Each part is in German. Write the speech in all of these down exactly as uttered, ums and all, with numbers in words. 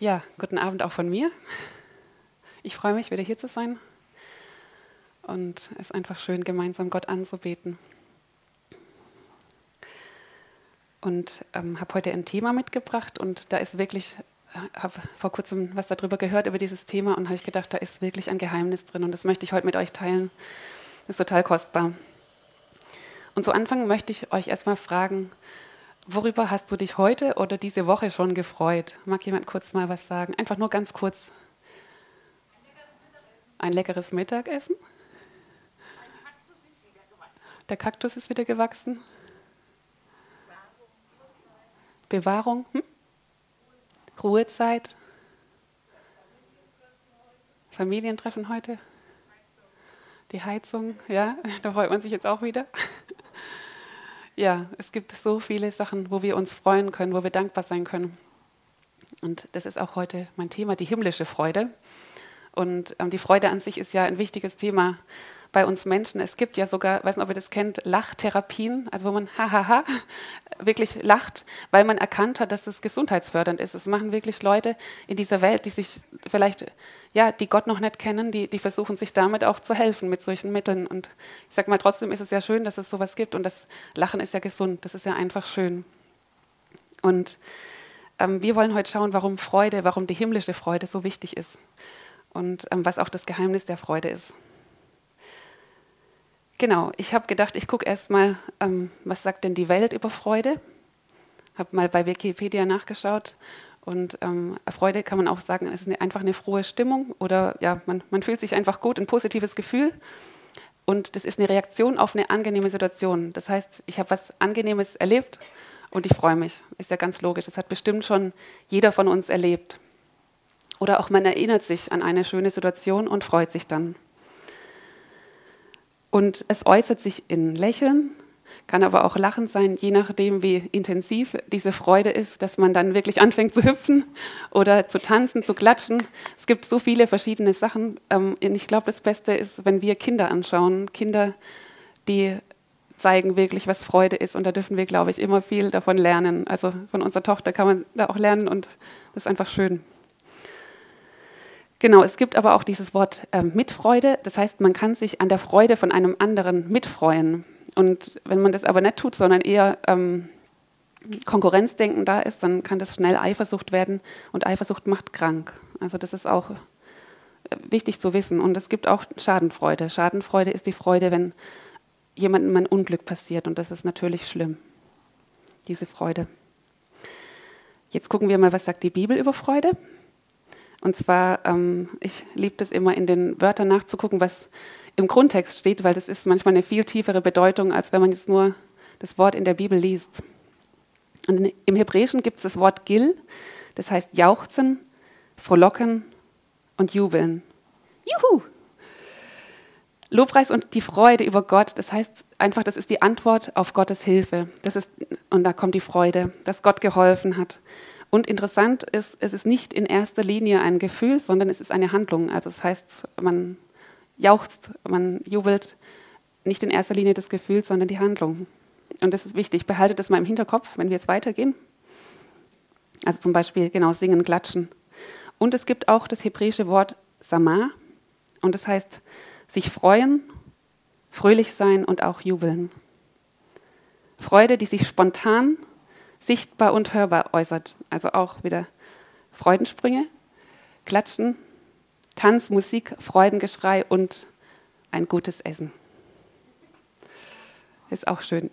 Ja, guten Abend auch von mir. Ich freue mich, wieder hier zu sein und es ist einfach schön, gemeinsam Gott anzubeten. Und ähm, habe heute ein Thema mitgebracht und da ist wirklich, habe vor kurzem was darüber gehört, über dieses Thema und habe ich gedacht, da ist wirklich ein Geheimnis drin und das möchte ich heute mit euch teilen. Das ist total kostbar. Und zu Anfang möchte ich euch erstmal fragen, worüber hast du dich heute oder diese Woche schon gefreut? Mag jemand kurz mal was sagen? Einfach nur ganz kurz. Ein leckeres Mittagessen? Der Kaktus ist wieder gewachsen. Bewahrung? Hm? Ruhezeit? Familientreffen heute? Die Heizung? Ja, da freut man sich jetzt auch wieder. Ja, es gibt so viele Sachen, wo wir uns freuen können, wo wir dankbar sein können. Und das ist auch heute mein Thema, die himmlische Freude. Und ähm, die Freude an sich ist ja ein wichtiges Thema bei uns Menschen. Es gibt ja sogar, weiß nicht, ob ihr das kennt, Lachtherapien, also wo man hahaha wirklich lacht, weil man erkannt hat, dass das gesundheitsfördernd ist. Es machen wirklich Leute in dieser Welt, die sich vielleicht, ja, die Gott noch nicht kennen, die, die versuchen sich damit auch zu helfen mit solchen Mitteln. Und ich sage mal, trotzdem ist es ja schön, dass es sowas gibt und das Lachen ist ja gesund, das ist ja einfach schön. Und ähm, wir wollen heute schauen, warum Freude, warum die himmlische Freude so wichtig ist. Und ähm, was auch das Geheimnis der Freude ist. Genau, ich habe gedacht, ich gucke erst mal, ähm, was sagt denn die Welt über Freude? Habe mal bei Wikipedia nachgeschaut und ähm, Freude kann man auch sagen, es ist eine, einfach eine frohe Stimmung oder ja, man, man fühlt sich einfach gut, ein positives Gefühl und das ist eine Reaktion auf eine angenehme Situation. Das heißt, ich habe was Angenehmes erlebt und ich freue mich. Ist ja ganz logisch, das hat bestimmt schon jeder von uns erlebt. Oder auch man erinnert sich an eine schöne Situation und freut sich dann. Und es äußert sich in Lächeln, kann aber auch Lachen sein, je nachdem, wie intensiv diese Freude ist, dass man dann wirklich anfängt zu hüpfen oder zu tanzen, zu klatschen. Es gibt so viele verschiedene Sachen. Und ich glaube, das Beste ist, wenn wir Kinder anschauen. Kinder, die zeigen wirklich, was Freude ist. Und da dürfen wir, glaube ich, immer viel davon lernen. Also von unserer Tochter kann man da auch lernen und das ist einfach schön. Genau, es gibt aber auch dieses Wort äh, Mitfreude. Das heißt, man kann sich an der Freude von einem anderen mitfreuen. Und wenn man das aber nicht tut, sondern eher ähm, Konkurrenzdenken da ist, dann kann das schnell Eifersucht werden. Und Eifersucht macht krank. Also das ist auch äh, wichtig zu wissen. Und es gibt auch Schadenfreude. Schadenfreude ist die Freude, wenn jemandem ein Unglück passiert. Und das ist natürlich schlimm, diese Freude. Jetzt gucken wir mal, was sagt die Bibel über Freude. Und zwar, ähm, ich liebe das immer, in den Wörtern nachzugucken, was im Grundtext steht, weil das ist manchmal eine viel tiefere Bedeutung, als wenn man jetzt nur das Wort in der Bibel liest. Und im Hebräischen gibt es das Wort Gil, das heißt jauchzen, frohlocken und jubeln. Juhu! Lobpreis und die Freude über Gott, das heißt einfach, das ist die Antwort auf Gottes Hilfe. Das ist, und da kommt die Freude, dass Gott geholfen hat. Und interessant ist, es ist nicht in erster Linie ein Gefühl, sondern es ist eine Handlung. Also das heißt, man jauchzt, man jubelt, nicht in erster Linie das Gefühl, sondern die Handlung. Und das ist wichtig. Behaltet das mal im Hinterkopf, wenn wir jetzt weitergehen. Also zum Beispiel, genau, singen, klatschen. Und es gibt auch das hebräische Wort Samah. Und das heißt, sich freuen, fröhlich sein und auch jubeln. Freude, die sich spontan sichtbar und hörbar äußert. Also auch wieder Freudensprünge, Klatschen, Tanz, Musik, Freudengeschrei und ein gutes Essen. Ist auch schön.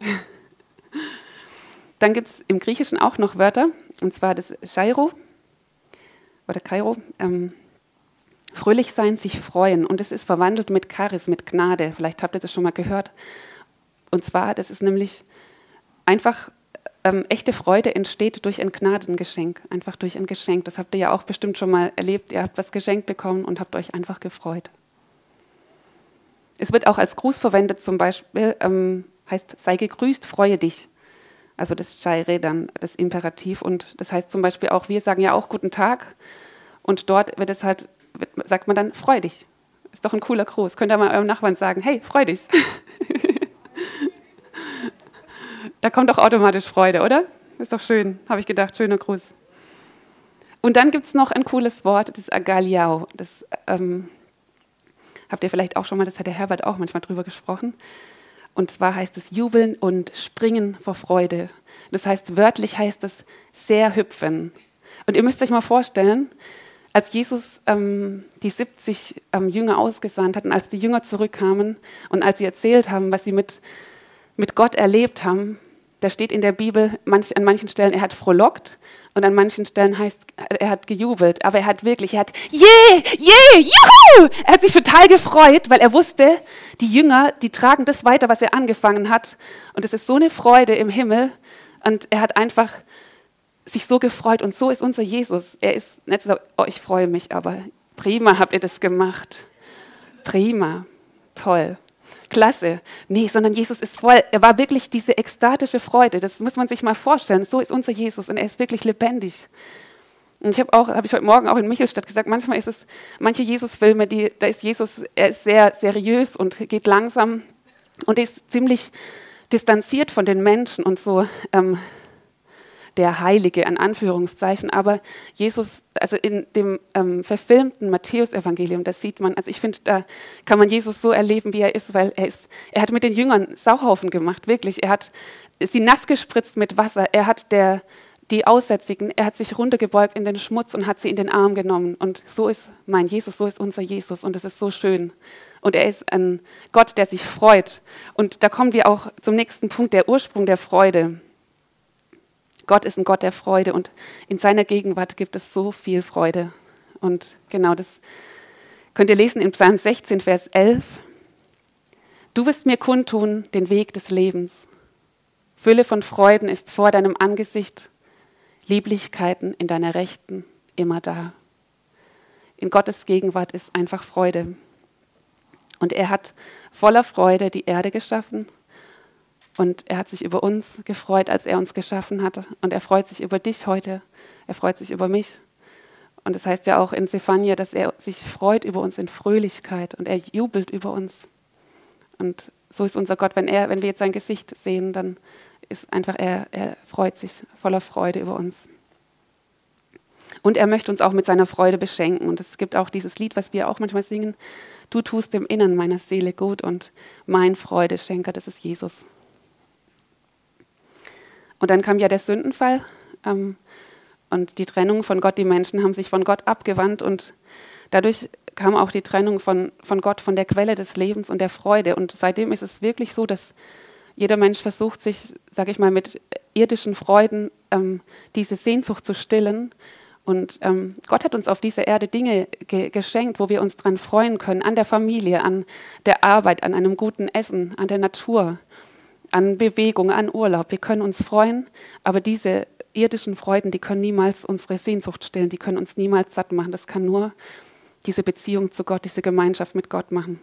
Dann gibt es im Griechischen auch noch Wörter, und zwar das Chairo oder Kairo, ähm, fröhlich sein, sich freuen. Und es ist verwandelt mit Charis, mit Gnade. Vielleicht habt ihr das schon mal gehört. Und zwar, das ist nämlich einfach Ähm, echte Freude entsteht durch ein Gnadengeschenk, einfach durch ein Geschenk. Das habt ihr ja auch bestimmt schon mal erlebt. Ihr habt was geschenkt bekommen und habt euch einfach gefreut. Es wird auch als Gruß verwendet, zum Beispiel ähm, heißt, sei gegrüßt, freue dich. Also das Chaire dann, das Imperativ. Und das heißt zum Beispiel auch, wir sagen ja auch guten Tag. Und dort wird es halt, wird, sagt man dann, freu dich. Ist doch ein cooler Gruß. Könnt ihr mal eurem Nachbarn sagen, hey, freu dich. Da kommt doch automatisch Freude, oder? Ist doch schön, habe ich gedacht, schöner Gruß. Und dann gibt es noch ein cooles Wort, das Agaliao. Das ähm, habt ihr vielleicht auch schon mal, das hat der Herbert auch manchmal drüber gesprochen. Und zwar heißt es jubeln und springen vor Freude. Das heißt, wörtlich heißt es sehr hüpfen. Und ihr müsst euch mal vorstellen, als Jesus ähm, die siebzig ähm, Jünger ausgesandt hat und als die Jünger zurückkamen und als sie erzählt haben, was sie mit, mit Gott erlebt haben, da steht in der Bibel manch, an manchen Stellen, er hat frohlockt und an manchen Stellen heißt, er hat gejubelt. Aber er hat wirklich, er hat, yeah, yeah, juhu! Er hat sich total gefreut, weil er wusste, die Jünger, die tragen das weiter, was er angefangen hat. Und es ist so eine Freude im Himmel. Und er hat einfach sich so gefreut. Und so ist unser Jesus. Er ist nicht so, oh, ich freue mich, aber prima habt ihr das gemacht. Prima, toll. Klasse. Nee, sondern Jesus ist voll, er war wirklich diese ekstatische Freude, das muss man sich mal vorstellen, so ist unser Jesus und er ist wirklich lebendig. Und ich habe auch, habe ich heute Morgen auch in Michelstadt gesagt, manchmal ist es, manche Jesus-Filme, die, da ist Jesus, er ist sehr seriös und geht langsam und ist ziemlich distanziert von den Menschen und so, ähm, der Heilige, an Anführungszeichen, aber Jesus, also in dem ähm, verfilmten Matthäus-Evangelium, das sieht man, also ich finde, da kann man Jesus so erleben, wie er ist, weil er ist, er hat mit den Jüngern Sauhaufen gemacht, wirklich, er hat sie nass gespritzt mit Wasser, er hat der, die Aussätzigen, er hat sich runtergebeugt in den Schmutz und hat sie in den Arm genommen und so ist mein Jesus, so ist unser Jesus und es ist so schön und er ist ein Gott, der sich freut und da kommen wir auch zum nächsten Punkt, der Ursprung der Freude. Gott ist ein Gott der Freude und in seiner Gegenwart gibt es so viel Freude. Und genau das könnt ihr lesen in Psalm sechzehn, Vers elf. Du wirst mir kundtun den Weg des Lebens. Fülle von Freuden ist vor deinem Angesicht, Lieblichkeiten in deiner Rechten immer da. In Gottes Gegenwart ist einfach Freude. Und er hat voller Freude die Erde geschaffen. Und er hat sich über uns gefreut, als er uns geschaffen hatte. Und er freut sich über dich heute. Er freut sich über mich. Und es heißt ja auch in Zephania, dass er sich freut über uns in Fröhlichkeit. Und er jubelt über uns. Und so ist unser Gott. Wenn, er, wenn wir jetzt sein Gesicht sehen, dann ist einfach, er, er freut sich voller Freude über uns. Und er möchte uns auch mit seiner Freude beschenken. Und es gibt auch dieses Lied, was wir auch manchmal singen. Du tust im Innern meiner Seele gut und mein Freudeschenker, das ist Jesus. Und dann kam ja der Sündenfall ähm, und die Trennung von Gott. Die Menschen haben sich von Gott abgewandt und dadurch kam auch die Trennung von, von Gott, von der Quelle des Lebens und der Freude. Und seitdem ist es wirklich so, dass jeder Mensch versucht, sich, sage ich mal, mit irdischen Freuden ähm, diese Sehnsucht zu stillen. Und ähm, Gott hat uns auf dieser Erde Dinge ge- geschenkt, wo wir uns dran freuen können, an der Familie, an der Arbeit, an einem guten Essen, an der Natur, an Bewegung, an Urlaub. Wir können uns freuen, aber diese irdischen Freuden, die können niemals unsere Sehnsucht stillen, die können uns niemals satt machen. Das kann nur diese Beziehung zu Gott, diese Gemeinschaft mit Gott machen.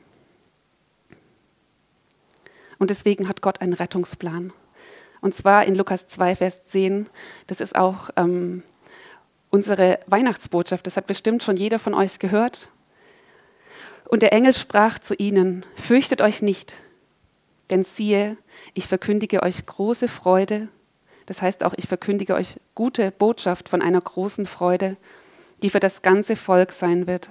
Und deswegen hat Gott einen Rettungsplan. Und zwar in Lukas zwei, Vers zehn, das ist auch ähm, unsere Weihnachtsbotschaft, das hat bestimmt schon jeder von euch gehört. Und der Engel sprach zu ihnen, fürchtet euch nicht, denn siehe, ich verkündige euch große Freude, das heißt auch, ich verkündige euch gute Botschaft von einer großen Freude, die für das ganze Volk sein wird.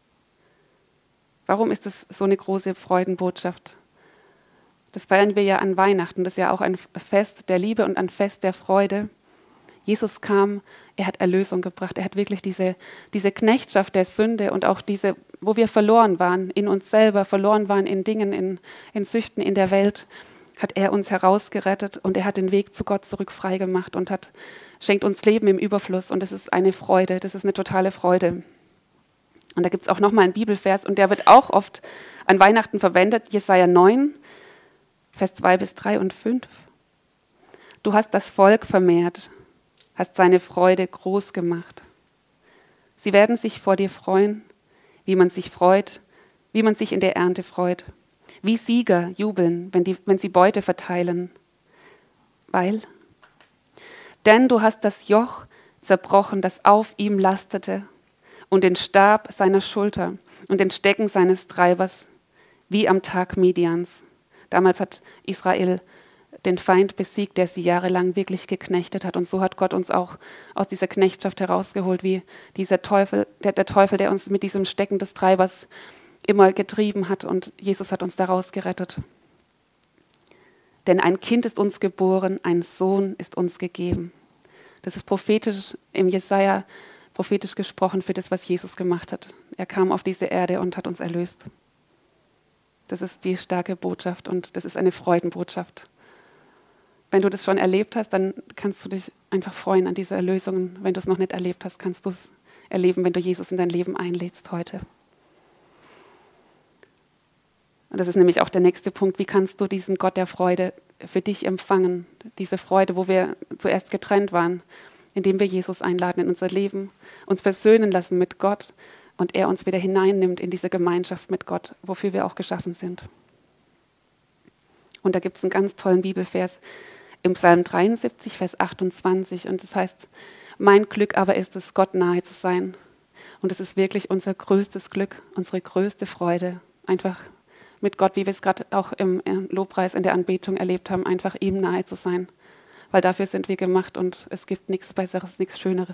Warum ist das so eine große Freudenbotschaft? Das feiern wir ja an Weihnachten, das ist ja auch ein Fest der Liebe und ein Fest der Freude. Jesus kam, er hat Erlösung gebracht, er hat wirklich diese, diese Knechtschaft der Sünde und auch diese, wo wir verloren waren, in uns selber, verloren waren in Dingen, in, in Süchten, in der Welt, hat er uns herausgerettet und er hat den Weg zu Gott zurück freigemacht und hat, schenkt uns Leben im Überfluss und das ist eine Freude, das ist eine totale Freude. Und da gibt es auch nochmal einen Bibelvers und der wird auch oft an Weihnachten verwendet, Jesaja neun, Vers zwei bis drei und fünf. Du hast das Volk vermehrt, hast seine Freude groß gemacht. Sie werden sich vor dir freuen, wie man sich freut, wie man sich in der Ernte freut. Wie Sieger jubeln, wenn, die, wenn sie Beute verteilen. Weil, denn du hast das Joch zerbrochen, das auf ihm lastete, und den Stab seiner Schulter und den Stecken seines Treibers, wie am Tag Midians. Damals hat Israel den Feind besiegt, der sie jahrelang wirklich geknechtet hat. Und so hat Gott uns auch aus dieser Knechtschaft herausgeholt, wie dieser Teufel, der, der Teufel, der uns mit diesem Stecken des Treibers immer getrieben hat. Und Jesus hat uns daraus gerettet. Denn ein Kind ist uns geboren, ein Sohn ist uns gegeben. Das ist prophetisch im Jesaja, prophetisch gesprochen für das, was Jesus gemacht hat. Er kam auf diese Erde und hat uns erlöst. Das ist die starke Botschaft und das ist eine Freudenbotschaft. Wenn du das schon erlebt hast, dann kannst du dich einfach freuen an diese Erlösung. Wenn du es noch nicht erlebt hast, kannst du es erleben, wenn du Jesus in dein Leben einlädst heute. Und das ist nämlich auch der nächste Punkt. Wie kannst du diesen Gott der Freude für dich empfangen? Diese Freude, wo wir zuerst getrennt waren, indem wir Jesus einladen in unser Leben, uns versöhnen lassen mit Gott und er uns wieder hineinnimmt in diese Gemeinschaft mit Gott, wofür wir auch geschaffen sind. Und da gibt es einen ganz tollen Bibelvers im Psalm dreiundsiebzig, Vers achtundzwanzig. Und das heißt, mein Glück aber ist es, Gott nahe zu sein. Und es ist wirklich unser größtes Glück, unsere größte Freude, einfach mit Gott, wie wir es gerade auch im Lobpreis, in der Anbetung erlebt haben, einfach ihm nahe zu sein. Weil dafür sind wir gemacht und es gibt nichts Besseres, nichts Schöneres.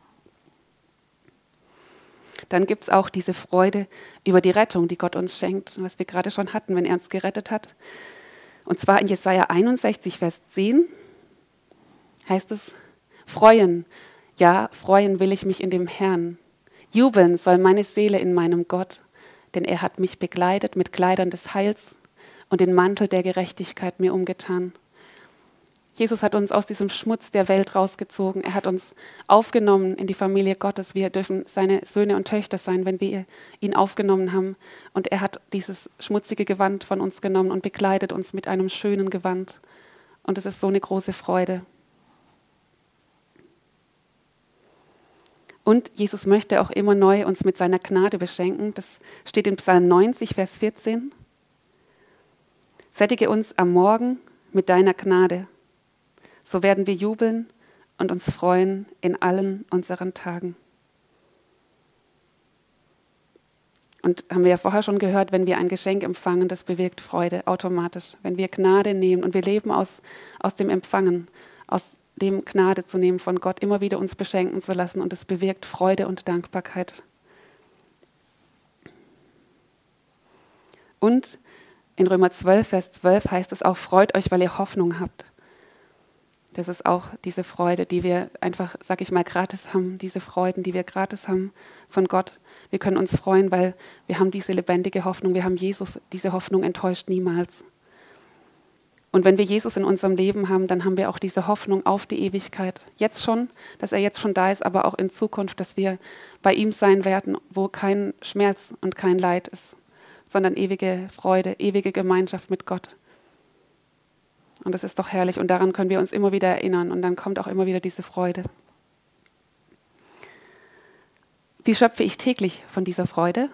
Dann gibt es auch diese Freude über die Rettung, die Gott uns schenkt, was wir gerade schon hatten, wenn er uns gerettet hat. Und zwar in Jesaja einundsechzig, Vers zehn heißt es, freuen, ja, freuen will ich mich in dem Herrn. Jubeln soll meine Seele in meinem Gott, denn er hat mich bekleidet mit Kleidern des Heils und den Mantel der Gerechtigkeit mir umgetan. Jesus hat uns aus diesem Schmutz der Welt rausgezogen. Er hat uns aufgenommen in die Familie Gottes. Wir dürfen seine Söhne und Töchter sein, wenn wir ihn aufgenommen haben. Und er hat dieses schmutzige Gewand von uns genommen und bekleidet uns mit einem schönen Gewand. Und es ist so eine große Freude. Und Jesus möchte auch immer neu uns mit seiner Gnade beschenken. Das steht in Psalm neunzig, Vers vierzehn. Sättige uns am Morgen mit deiner Gnade. So werden wir jubeln und uns freuen in allen unseren Tagen. Und haben wir ja vorher schon gehört, wenn wir ein Geschenk empfangen, das bewirkt Freude automatisch. Wenn wir Gnade nehmen und wir leben aus, aus dem Empfangen, aus dem Gnade zu nehmen von Gott, immer wieder uns beschenken zu lassen und es bewirkt Freude und Dankbarkeit. Und in Römer zwölf, Vers zwölf heißt es auch, freut euch, weil ihr Hoffnung habt. Das ist auch diese Freude, die wir einfach, sag ich mal, gratis haben, diese Freuden, die wir gratis haben von Gott. Wir können uns freuen, weil wir haben diese lebendige Hoffnung, wir haben Jesus, diese Hoffnung enttäuscht niemals. Und wenn wir Jesus in unserem Leben haben, dann haben wir auch diese Hoffnung auf die Ewigkeit. Jetzt schon, dass er jetzt schon da ist, aber auch in Zukunft, dass wir bei ihm sein werden, wo kein Schmerz und kein Leid ist, sondern ewige Freude, ewige Gemeinschaft mit Gott. Und das ist doch herrlich und daran können wir uns immer wieder erinnern und dann kommt auch immer wieder diese Freude. Wie schöpfe ich täglich von dieser Freude?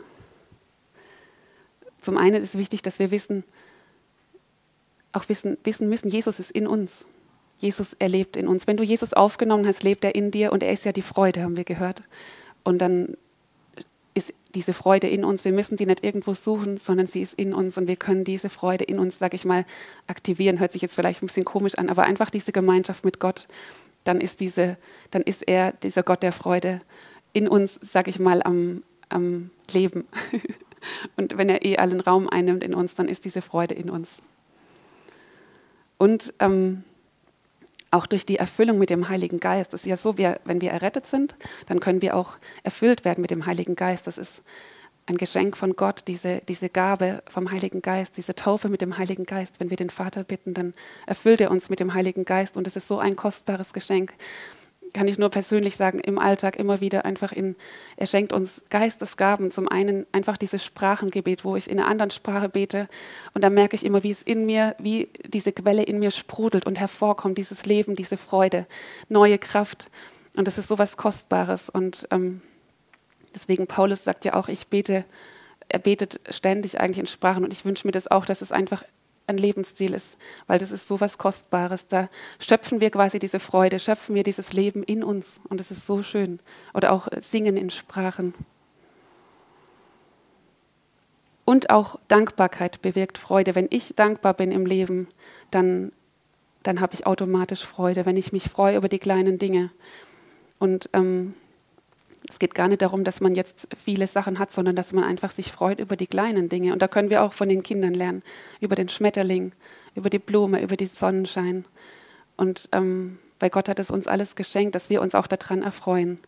Zum einen ist wichtig, dass wir wissen, auch wissen, wissen müssen, Jesus ist in uns. Jesus, er lebt in uns. Wenn du Jesus aufgenommen hast, lebt er in dir und er ist ja die Freude, haben wir gehört. Und dann ist diese Freude in uns. Wir müssen die nicht irgendwo suchen, sondern sie ist in uns und wir können diese Freude in uns, sag ich mal, aktivieren. Hört sich jetzt vielleicht ein bisschen komisch an, aber einfach diese Gemeinschaft mit Gott, dann ist diese, dann ist er, dieser Gott der Freude, in uns, sag ich mal, am, am Leben. Und wenn er eh allen Raum einnimmt in uns, dann ist diese Freude in uns. Und ähm, auch durch die Erfüllung mit dem Heiligen Geist. Das ist ja so, wir, wenn wir errettet sind, dann können wir auch erfüllt werden mit dem Heiligen Geist. Das ist ein Geschenk von Gott, diese, diese Gabe vom Heiligen Geist, diese Taufe mit dem Heiligen Geist. Wenn wir den Vater bitten, dann erfüllt er uns mit dem Heiligen Geist. Und es ist so ein kostbares Geschenk. Kann ich nur persönlich sagen, im Alltag immer wieder einfach in, er schenkt uns Geistesgaben. Zum einen einfach dieses Sprachengebet, wo ich in einer anderen Sprache bete und dann merke ich immer, wie es in mir, wie diese Quelle in mir sprudelt und hervorkommt, dieses Leben, diese Freude, neue Kraft. Und das ist so was Kostbares. Und ähm, deswegen, Paulus sagt ja auch, ich bete, er betet ständig eigentlich in Sprachen und ich wünsche mir das auch, dass es einfach ein Lebensstil ist, weil das ist so was Kostbares. Da schöpfen wir quasi diese Freude, schöpfen wir dieses Leben in uns und es ist so schön. Oder auch Singen in Sprachen. Und auch Dankbarkeit bewirkt Freude. Wenn ich dankbar bin im Leben, dann dann habe ich automatisch Freude, wenn ich mich freue über die kleinen Dinge. Und ähm, es geht gar nicht darum, dass man jetzt viele Sachen hat, sondern dass man einfach sich freut über die kleinen Dinge. Und da können wir auch von den Kindern lernen, über den Schmetterling, über die Blume, über den Sonnenschein. Und ähm, bei Gott hat es uns alles geschenkt, dass wir uns auch daran erfreuen.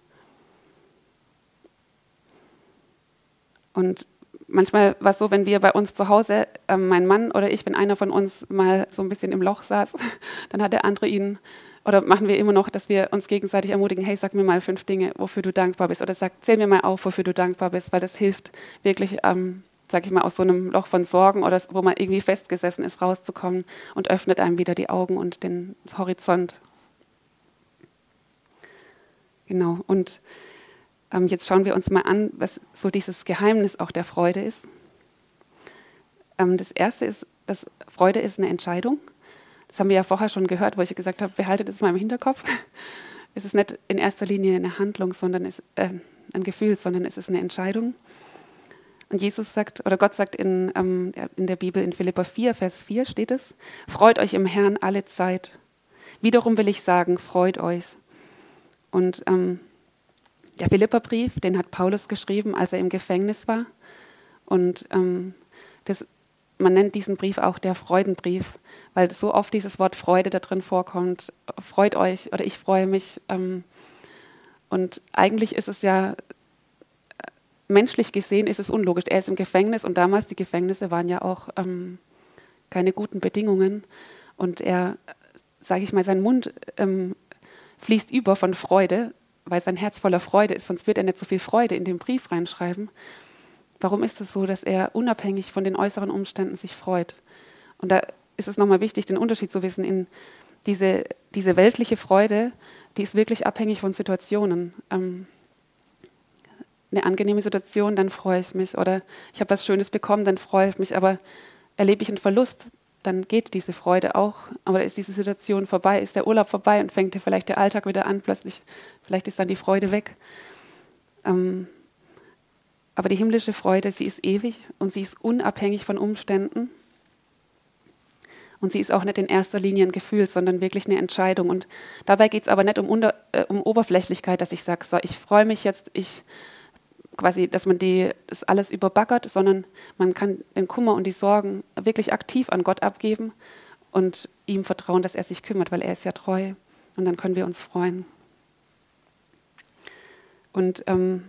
Und manchmal war es so, wenn wir bei uns zu Hause, äh, mein Mann oder ich, wenn einer von uns mal so ein bisschen im Loch saß, dann hat der andere ihn, oder machen wir immer noch, dass wir uns gegenseitig ermutigen, hey, sag mir mal fünf Dinge, wofür du dankbar bist. Oder sag, zähl mir mal auf, wofür du dankbar bist, weil das hilft wirklich, ähm, sag ich mal, aus so einem Loch von Sorgen oder wo man irgendwie festgesessen ist, rauszukommen und öffnet einem wieder die Augen und den Horizont. Genau, und ähm, jetzt schauen wir uns mal an, was so dieses Geheimnis auch der Freude ist. Ähm, das erste ist, dass Freude ist eine Entscheidung. Das haben wir ja vorher schon gehört, wo ich gesagt habe, behaltet es mal im Hinterkopf. Es ist nicht in erster Linie eine Handlung, sondern es, äh, ein Gefühl, sondern es ist eine Entscheidung. Und Jesus sagt, oder Gott sagt in, ähm, in der Bibel, in Philipper vier, Vers vier steht es, freut euch im Herrn alle Zeit. Wiederum will ich sagen, freut euch. Und ähm, der Philipperbrief, den hat Paulus geschrieben, als er im Gefängnis war. Und ähm, das Man nennt diesen Brief auch der Freudenbrief, weil so oft dieses Wort Freude da drin vorkommt. Freut euch oder ich freue mich. Und eigentlich ist es ja, menschlich gesehen ist es unlogisch. Er ist im Gefängnis und damals, die Gefängnisse waren ja auch ähm, keine guten Bedingungen. Und er, sage ich mal, sein Mund ähm, fließt über von Freude, weil sein Herz voller Freude ist, sonst wird er nicht so viel Freude in den Brief reinschreiben. Warum ist es so, dass er unabhängig von den äußeren Umständen sich freut? Und da ist es nochmal wichtig, den Unterschied zu wissen. In diese, diese weltliche Freude, die ist wirklich abhängig von Situationen. Ähm, eine angenehme Situation, dann freue ich mich. Oder ich habe was Schönes bekommen, dann freue ich mich. Aber erlebe ich einen Verlust, dann geht diese Freude auch. Aber ist diese Situation vorbei, ist der Urlaub vorbei und fängt vielleicht der Alltag wieder an, plötzlich, vielleicht ist dann die Freude weg. Ähm, Aber die himmlische Freude, sie ist ewig und sie ist unabhängig von Umständen. Und sie ist auch nicht in erster Linie ein Gefühl, sondern wirklich eine Entscheidung. Und dabei geht es aber nicht um, Unter, äh, um Oberflächlichkeit, dass ich sage, so, ich freue mich jetzt, ich quasi, dass man die, das alles überbaggert, sondern man kann den Kummer und die Sorgen wirklich aktiv an Gott abgeben und ihm vertrauen, dass er sich kümmert, weil er ist ja treu. Und dann können wir uns freuen. Und ähm,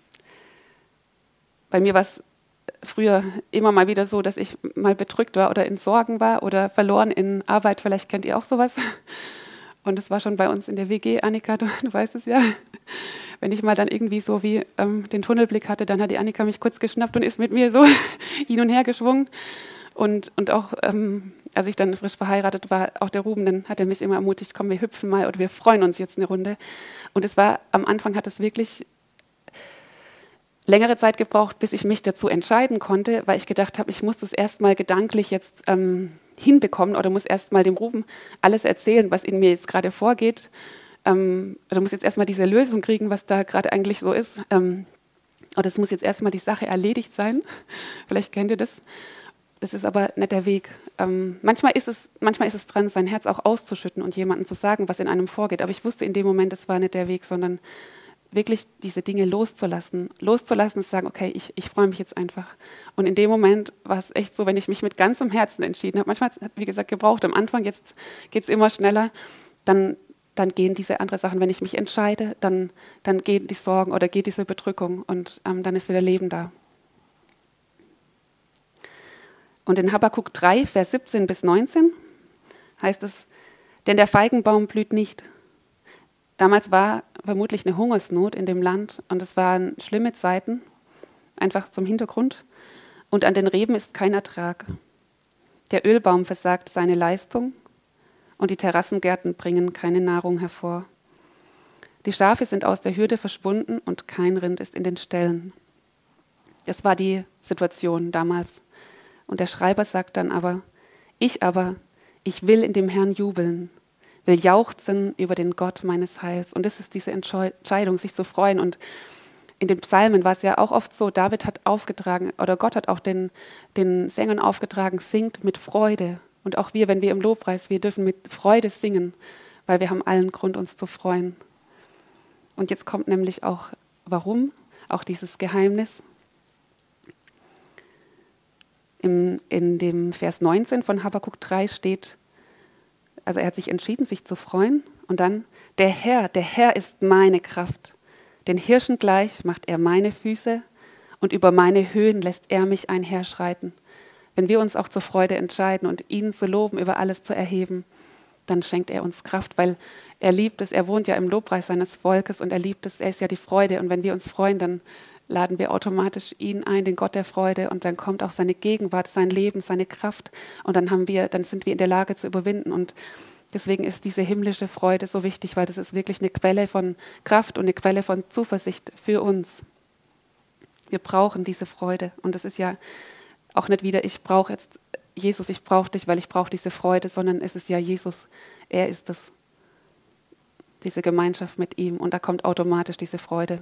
bei mir war es früher immer mal wieder so, dass ich mal bedrückt war oder in Sorgen war oder verloren in Arbeit. Vielleicht kennt ihr auch sowas. Und es war schon bei uns in der W G, Annika, du, du weißt es ja. Wenn ich mal dann irgendwie so wie ähm, den Tunnelblick hatte, dann hat die Annika mich kurz geschnappt und ist mit mir so hin und her geschwungen. Und, und auch, ähm, als ich dann frisch verheiratet war, auch der Ruben, dann hat er mich immer ermutigt, komm, wir hüpfen mal oder wir freuen uns jetzt eine Runde. Und es war, am Anfang hat es wirklich längere Zeit gebraucht, bis ich mich dazu entscheiden konnte, weil ich gedacht habe, ich muss das erstmal gedanklich jetzt ähm, hinbekommen oder muss erstmal dem Ruben alles erzählen, was in mir jetzt gerade vorgeht. Ähm, oder muss jetzt erstmal diese Lösung kriegen, was da gerade eigentlich so ist. Ähm, oder es muss jetzt erstmal die Sache erledigt sein. Vielleicht kennt ihr das. Das ist aber nicht der Weg. Ähm, manchmal ist es, manchmal ist es dran, sein Herz auch auszuschütten und jemandem zu sagen, was in einem vorgeht. Aber ich wusste in dem Moment, das war nicht der Weg, sondern wirklich diese Dinge loszulassen. Loszulassen und zu sagen, okay, ich, ich freue mich jetzt einfach. Und in dem Moment war es echt so, wenn ich mich mit ganzem Herzen entschieden habe, manchmal hat es, wie gesagt, gebraucht. Am Anfang, jetzt geht es immer schneller, dann, dann gehen diese anderen Sachen. Wenn ich mich entscheide, dann, dann gehen die Sorgen oder geht diese Bedrückung und ähm, dann ist wieder Leben da. Und in Habakuk drei, Vers siebzehn bis neunzehn heißt es, denn der Feigenbaum blüht nicht. Damals war vermutlich eine Hungersnot in dem Land und es waren schlimme Zeiten, einfach zum Hintergrund. Und an den Reben ist kein Ertrag. Der Ölbaum versagt seine Leistung und die Terrassengärten bringen keine Nahrung hervor. Die Schafe sind aus der Hürde verschwunden und kein Rind ist in den Ställen. Das war die Situation damals. Und der Schreiber sagt dann aber, ich aber, ich will in dem Herrn jubeln, will jauchzen über den Gott meines Heils. Und das ist diese Entscheidung, sich zu freuen. Und in den Psalmen war es ja auch oft so, David hat aufgetragen, oder Gott hat auch den, den Sängern aufgetragen, singt mit Freude. Und auch wir, wenn wir im Lobpreis, wir dürfen mit Freude singen, weil wir haben allen Grund, uns zu freuen. Und jetzt kommt nämlich auch, warum, auch dieses Geheimnis. Im, in dem Vers neunzehn von Habakuk drei steht, also er hat sich entschieden, sich zu freuen. Und dann, der Herr, der Herr ist meine Kraft. Den Hirschen gleich macht er meine Füße und über meine Höhen lässt er mich einherschreiten. Wenn wir uns auch zur Freude entscheiden und ihn zu loben, über alles zu erheben, dann schenkt er uns Kraft, weil er liebt es, er wohnt ja im Lobpreis seines Volkes und er liebt es, er ist ja die Freude. Und wenn wir uns freuen, dann laden wir automatisch ihn ein, den Gott der Freude, und dann kommt auch seine Gegenwart, sein Leben, seine Kraft, und dann haben wir, dann sind wir in der Lage zu überwinden. Und deswegen ist diese himmlische Freude so wichtig, weil das ist wirklich eine Quelle von Kraft und eine Quelle von Zuversicht für uns. Wir brauchen diese Freude, und das ist ja auch nicht wieder, ich brauche jetzt Jesus, ich brauche dich, weil ich brauche diese Freude, sondern es ist ja Jesus, er ist es, diese Gemeinschaft mit ihm, und da kommt automatisch diese Freude.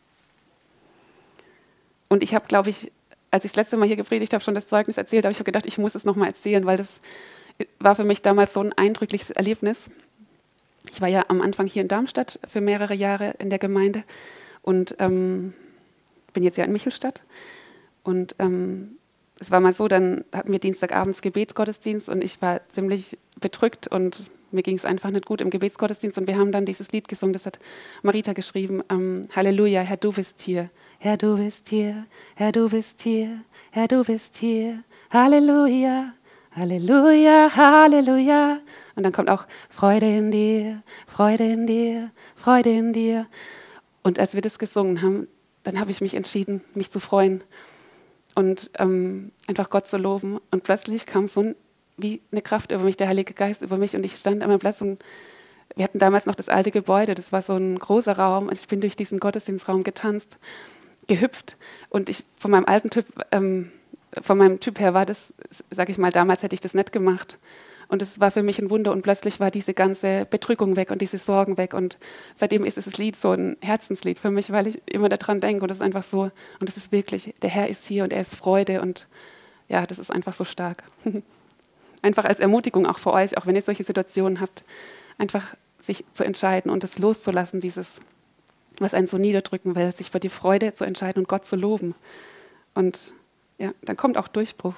Und ich habe, glaube ich, als ich das letzte Mal hier gepredigt habe, schon das Zeugnis erzählt, aber ich habe gedacht, ich muss es nochmal erzählen, weil das war für mich damals so ein eindrückliches Erlebnis. Ich war ja am Anfang hier in Darmstadt für mehrere Jahre in der Gemeinde und ähm, bin jetzt ja in Michelstadt. Und ähm, es war mal so, dann hatten wir Dienstagabends Gebetsgottesdienst und ich war ziemlich bedrückt und mir ging es einfach nicht gut im Gebetsgottesdienst, und wir haben dann dieses Lied gesungen, das hat Marita geschrieben, ähm, Halleluja, Herr, du bist hier. Herr, du bist hier, Herr, du bist hier, Herr, du bist hier. Halleluja, Halleluja, Halleluja. Und dann kommt auch Freude in dir, Freude in dir, Freude in dir. Und als wir das gesungen haben, dann habe ich mich entschieden, mich zu freuen und ähm, einfach Gott zu loben. Und plötzlich kam so ein, wie eine Kraft über mich, der Heilige Geist über mich, und ich stand an meinem Platz und wir hatten damals noch das alte Gebäude, das war so ein großer Raum, und ich bin durch diesen Gottesdienstraum getanzt, gehüpft, und ich von meinem alten Typ, ähm, von meinem Typ her war das, sag ich mal, damals hätte ich das nicht gemacht. Und es war für mich ein Wunder, und plötzlich war diese ganze Bedrückung weg und diese Sorgen weg, und seitdem ist dieses Lied so ein Herzenslied für mich, weil ich immer daran denke, und das ist einfach so, und es ist wirklich, der Herr ist hier und er ist Freude, und ja, das ist einfach so stark. Einfach als Ermutigung auch für euch, auch wenn ihr solche Situationen habt, einfach sich zu entscheiden und es loszulassen, dieses, was einen so niederdrücken will, sich für die Freude zu entscheiden und Gott zu loben. Und ja, dann kommt auch Durchbruch.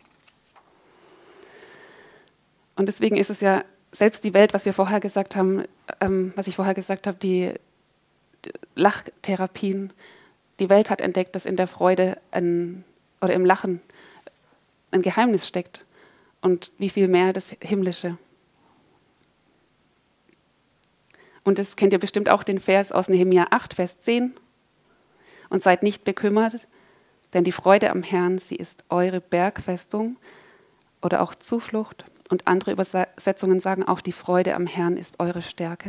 Und deswegen ist es ja, selbst die Welt, was wir vorher gesagt haben, ähm, was ich vorher gesagt habe, die, die Lachtherapien, die Welt hat entdeckt, dass in der Freude ein, oder im Lachen ein Geheimnis steckt. Und wie viel mehr das Himmlische. Und das kennt ihr bestimmt auch, den Vers aus Nehemia acht, Vers zehn. Und seid nicht bekümmert, denn die Freude am Herrn, sie ist eure Bergfestung oder auch Zuflucht. Und andere Übersetzungen sagen auch, die Freude am Herrn ist eure Stärke.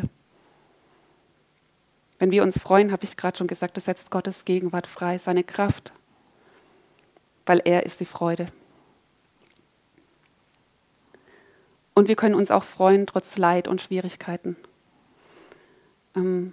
Wenn wir uns freuen, habe ich gerade schon gesagt, das setzt Gottes Gegenwart frei, seine Kraft, weil er ist die Freude. Und wir können uns auch freuen, trotz Leid und Schwierigkeiten. Ähm,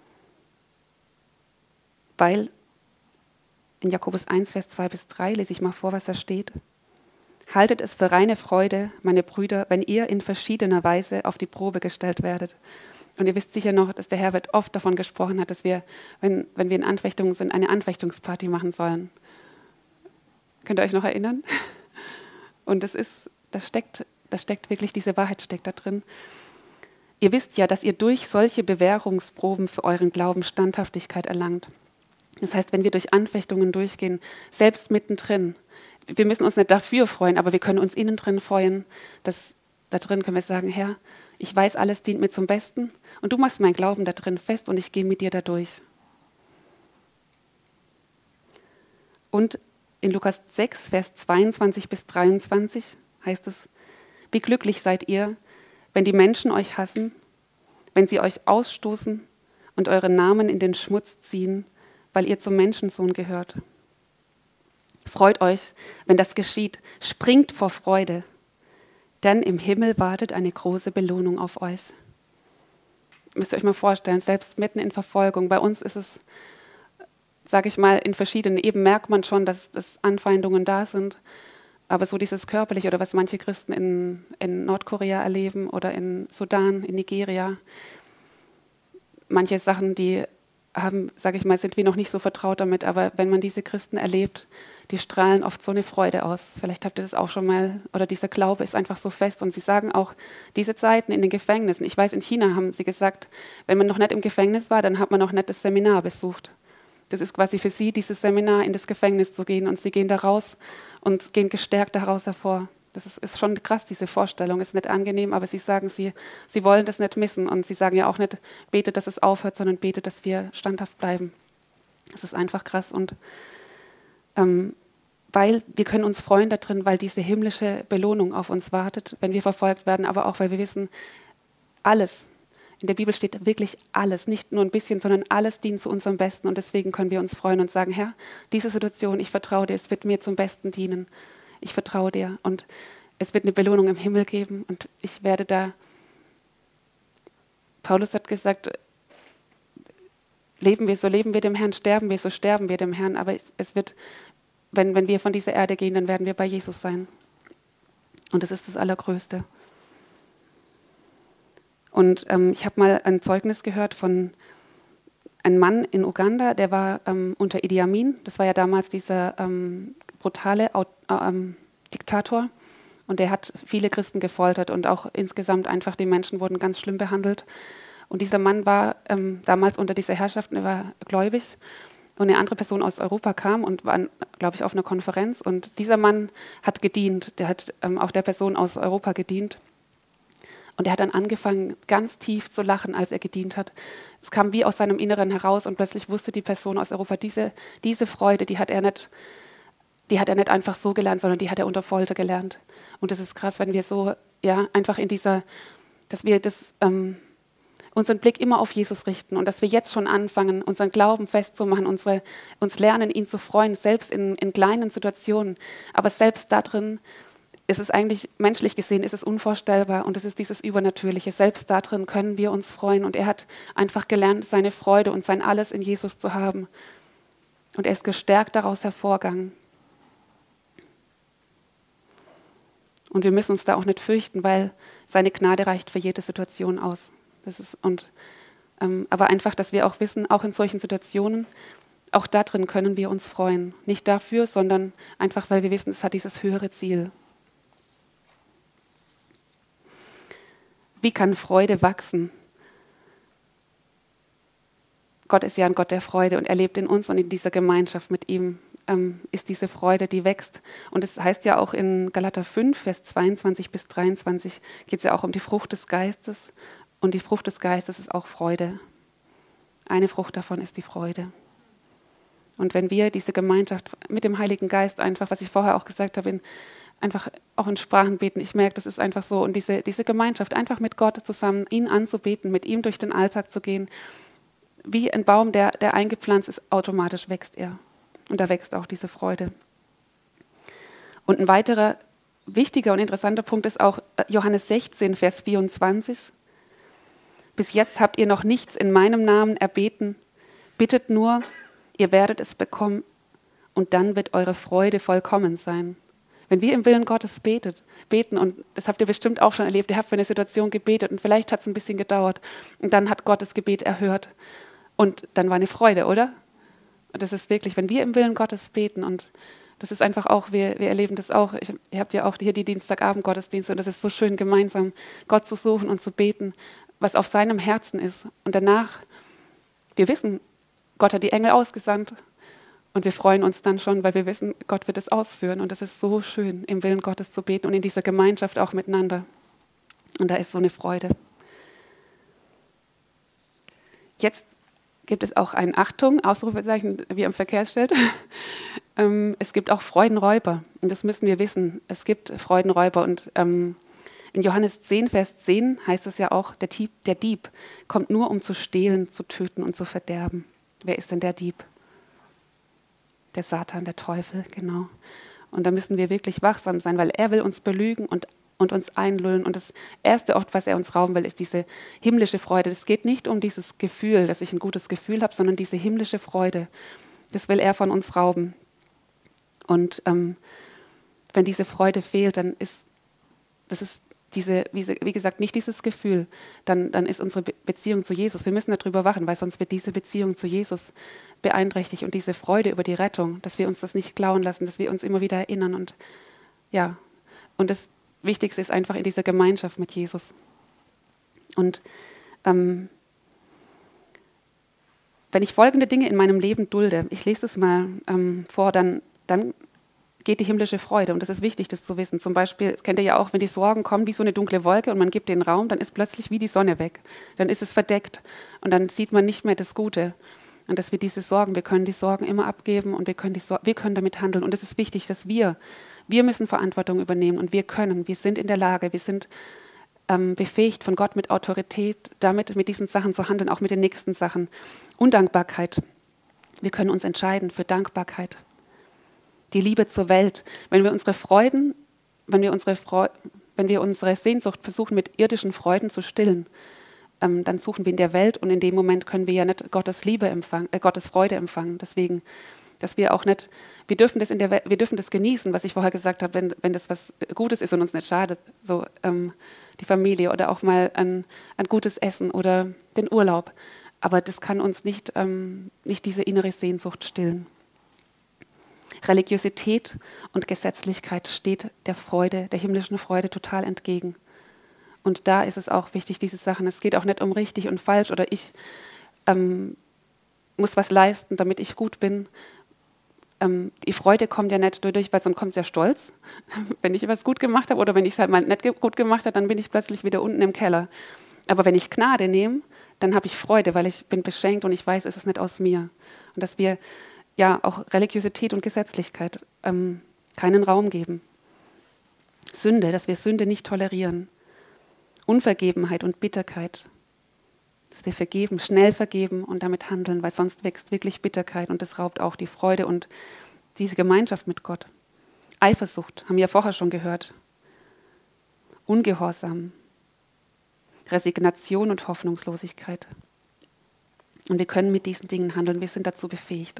weil in Jakobus eins, Vers zwei bis drei, lese ich mal vor, was da steht. Haltet es für reine Freude, meine Brüder, wenn ihr in verschiedener Weise auf die Probe gestellt werdet. Und ihr wisst sicher noch, dass der Herbert oft davon gesprochen hat, dass wir, wenn, wenn wir in Anfechtungen sind, eine Anfechtungsparty machen sollen. Könnt ihr euch noch erinnern? Und das ist, das steckt Das steckt wirklich, diese Wahrheit steckt da drin. Ihr wisst ja, dass ihr durch solche Bewährungsproben für euren Glauben Standhaftigkeit erlangt. Das heißt, wenn wir durch Anfechtungen durchgehen, selbst mittendrin, wir müssen uns nicht dafür freuen, aber wir können uns innen drin freuen, dass da drin können wir sagen, Herr, ich weiß, alles dient mir zum Besten und du machst meinen Glauben da drin fest und ich gehe mit dir da durch. Und in Lukas sechs, Vers zweiundzwanzig bis dreiundzwanzig heißt es, wie glücklich seid ihr, wenn die Menschen euch hassen, wenn sie euch ausstoßen und eure Namen in den Schmutz ziehen, weil ihr zum Menschensohn gehört. Freut euch, wenn das geschieht, springt vor Freude, denn im Himmel wartet eine große Belohnung auf euch. Müsst ihr euch mal vorstellen, selbst mitten in Verfolgung, bei uns ist es, sage ich mal, in verschiedenen Ebenen merkt man schon, dass, dass Anfeindungen da sind. Aber so dieses Körperliche oder was manche Christen in, in Nordkorea erleben oder in Sudan, in Nigeria, manche Sachen, die haben, sage ich mal, sind wir noch nicht so vertraut damit, aber wenn man diese Christen erlebt, die strahlen oft so eine Freude aus. Vielleicht habt ihr das auch schon mal, oder dieser Glaube ist einfach so fest. Und sie sagen auch, diese Zeiten in den Gefängnissen, ich weiß, in China haben sie gesagt, wenn man noch nicht im Gefängnis war, dann hat man noch nicht das Seminar besucht. Das ist quasi für sie, dieses Seminar in das Gefängnis zu gehen. Und sie gehen da raus und gehen gestärkt daraus hervor. Das ist, ist schon krass, diese Vorstellung. Ist nicht angenehm, aber sie sagen, sie, sie wollen das nicht missen. Und sie sagen ja auch nicht, betet, dass es aufhört, sondern betet, dass wir standhaft bleiben. Das ist einfach krass. Und ähm, weil wir können uns freuen da drin, weil diese himmlische Belohnung auf uns wartet, wenn wir verfolgt werden, aber auch, weil wir wissen, alles, in der Bibel steht wirklich alles, nicht nur ein bisschen, sondern alles dient zu unserem Besten. Und deswegen können wir uns freuen und sagen, Herr, diese Situation, ich vertraue dir, es wird mir zum Besten dienen. Ich vertraue dir und es wird eine Belohnung im Himmel geben und ich werde da, Paulus hat gesagt, leben wir, so leben wir dem Herrn, sterben wir, so sterben wir dem Herrn, aber es, es wird, wenn, wenn wir von dieser Erde gehen, dann werden wir bei Jesus sein. Und das ist das Allergrößte. Und ähm, ich habe mal ein Zeugnis gehört von einem Mann in Uganda, der war ähm, unter Idi Amin, das war ja damals dieser ähm, brutale ähm, Diktator, und der hat viele Christen gefoltert und auch insgesamt einfach die Menschen wurden ganz schlimm behandelt. Und dieser Mann war ähm, damals unter dieser Herrschaft, er war gläubig, und eine andere Person aus Europa kam und war, glaube ich, auf einer Konferenz, und dieser Mann hat gedient, der hat ähm, auch der Person aus Europa gedient. Und er hat dann angefangen, ganz tief zu lachen, als er gedient hat. Es kam wie aus seinem Inneren heraus und plötzlich wusste die Person aus Europa, diese, diese Freude, die hat er nicht, die hat er nicht einfach so gelernt, sondern die hat er unter Folter gelernt. Und das ist krass, wenn wir so, ja, einfach in dieser, dass wir das, ähm, unseren Blick immer auf Jesus richten und dass wir jetzt schon anfangen, unseren Glauben festzumachen, unsere, uns lernen, ihn zu freuen, selbst in, in kleinen Situationen. Aber selbst da drin ist es eigentlich, menschlich gesehen, ist es unvorstellbar und es ist dieses Übernatürliche. Selbst darin können wir uns freuen und er hat einfach gelernt, seine Freude und sein Alles in Jesus zu haben. Und er ist gestärkt daraus hervorgegangen. Und wir müssen uns da auch nicht fürchten, weil seine Gnade reicht für jede Situation aus. Das ist, und, ähm, aber einfach, dass wir auch wissen, auch in solchen Situationen, auch darin können wir uns freuen. Nicht dafür, sondern einfach, weil wir wissen, es hat dieses höhere Ziel. Wie kann Freude wachsen? Gott ist ja ein Gott der Freude und er lebt in uns und in dieser Gemeinschaft mit ihm ähm, ist diese Freude, die wächst. Und es heißt ja auch in Galater fünf, Vers zweiundzwanzig bis dreiundzwanzig, geht es ja auch um die Frucht des Geistes. Und die Frucht des Geistes ist auch Freude. Eine Frucht davon ist die Freude. Und wenn wir diese Gemeinschaft mit dem Heiligen Geist einfach, was ich vorher auch gesagt habe, in einfach auch in Sprachen beten. Ich merke, das ist einfach so. Und diese, diese Gemeinschaft, einfach mit Gott zusammen, ihn anzubeten, mit ihm durch den Alltag zu gehen, wie ein Baum, der, der eingepflanzt ist, automatisch wächst er. Und da wächst auch diese Freude. Und ein weiterer wichtiger und interessanter Punkt ist auch Johannes sechzehn, Vers vierundzwanzig. Bis jetzt habt ihr noch nichts in meinem Namen erbeten. Bittet nur, ihr werdet es bekommen und dann wird eure Freude vollkommen sein. Wenn wir im Willen Gottes betet, beten, und das habt ihr bestimmt auch schon erlebt, ihr habt für eine Situation gebetet und vielleicht hat es ein bisschen gedauert und dann hat Gott das Gebet erhört und dann war eine Freude, oder? Und das ist wirklich, wenn wir im Willen Gottes beten, und das ist einfach auch, wir, wir erleben das auch, ich, ihr habt ja auch hier die Dienstagabend-Gottesdienste und das ist so schön, gemeinsam Gott zu suchen und zu beten, was auf seinem Herzen ist. Und danach, wir wissen, Gott hat die Engel ausgesandt. Und wir freuen uns dann schon, weil wir wissen, Gott wird es ausführen. Und es ist so schön, im Willen Gottes zu beten und in dieser Gemeinschaft auch miteinander. Und da ist so eine Freude. Jetzt gibt es auch ein Achtung, Ausrufezeichen wie am Verkehrsschild. Es gibt auch Freudenräuber. Und das müssen wir wissen. Es gibt Freudenräuber. Und ähm, in Johannes zehn, Vers zehn heißt es ja auch, der Dieb, der Dieb kommt nur, um zu stehlen, zu töten und zu verderben. Wer ist denn der Dieb? Der Satan, der Teufel, genau. Und da müssen wir wirklich wachsam sein, weil er will uns belügen und, und uns einlullen. Und das Erste oft, was er uns rauben will, ist diese himmlische Freude. Es geht nicht um dieses Gefühl, dass ich ein gutes Gefühl habe, sondern diese himmlische Freude. Das will er von uns rauben. Und ähm, wenn diese Freude fehlt, dann ist das ist diese, wie, wie gesagt, nicht dieses Gefühl, dann, dann ist unsere Be- Beziehung zu Jesus. Wir müssen darüber wachen, weil sonst wird diese Beziehung zu Jesus beeinträchtigt und diese Freude über die Rettung, dass wir uns das nicht klauen lassen, dass wir uns immer wieder erinnern und ja, und das Wichtigste ist einfach in dieser Gemeinschaft mit Jesus. Und ähm, wenn ich folgende Dinge in meinem Leben dulde, ich lese es mal ähm, vor, dann, dann geht die himmlische Freude. Und das ist wichtig, das zu wissen. Zum Beispiel, das kennt ihr ja auch, wenn die Sorgen kommen wie so eine dunkle Wolke und man gibt den Raum, dann ist plötzlich wie die Sonne weg. Dann ist es verdeckt und dann sieht man nicht mehr das Gute. Und dass wir diese Sorgen, wir können die Sorgen immer abgeben und wir können, die Sor- wir können damit handeln. Und es ist wichtig, dass wir, wir müssen Verantwortung übernehmen und wir können, wir sind in der Lage, wir sind ähm, befähigt von Gott mit Autorität, damit mit diesen Sachen zu handeln, auch mit den nächsten Sachen. Undankbarkeit. Wir können uns entscheiden für Dankbarkeit. Die Liebe zur Welt. Wenn wir unsere Freuden, wenn wir unsere, Freu- wenn wir unsere Sehnsucht versuchen, mit irdischen Freuden zu stillen, ähm, dann suchen wir in der Welt und in dem Moment können wir ja nicht Gottes Liebe empfangen, äh, Gottes Freude empfangen. Deswegen, dass wir auch nicht, wir dürfen das in der Welt, wir dürfen das genießen, was ich vorher gesagt habe, wenn, wenn das was Gutes ist und uns nicht schadet, so ähm, die Familie oder auch mal ein, ein gutes Essen oder den Urlaub. Aber das kann uns nicht, ähm, nicht diese innere Sehnsucht stillen. Religiosität und Gesetzlichkeit steht der Freude, der himmlischen Freude total entgegen. Und da ist es auch wichtig, diese Sachen, es geht auch nicht um richtig und falsch oder ich ähm, muss was leisten, damit ich gut bin. Ähm, die Freude kommt ja nicht dadurch, weil sonst kommt der Stolz, wenn ich was gut gemacht habe oder wenn ich es halt mal nicht ge- gut gemacht habe, dann bin ich plötzlich wieder unten im Keller. Aber wenn ich Gnade nehme, dann habe ich Freude, weil ich bin beschenkt und ich weiß, es ist nicht aus mir. Und dass wir ja auch Religiosität und Gesetzlichkeit ähm, keinen Raum geben. Sünde, dass wir Sünde nicht tolerieren. Unvergebenheit und Bitterkeit. Dass wir vergeben, schnell vergeben und damit handeln, weil sonst wächst wirklich Bitterkeit und das raubt auch die Freude und diese Gemeinschaft mit Gott. Eifersucht, haben wir ja vorher schon gehört. Ungehorsam. Resignation und Hoffnungslosigkeit. Und wir können mit diesen Dingen handeln, wir sind dazu befähigt.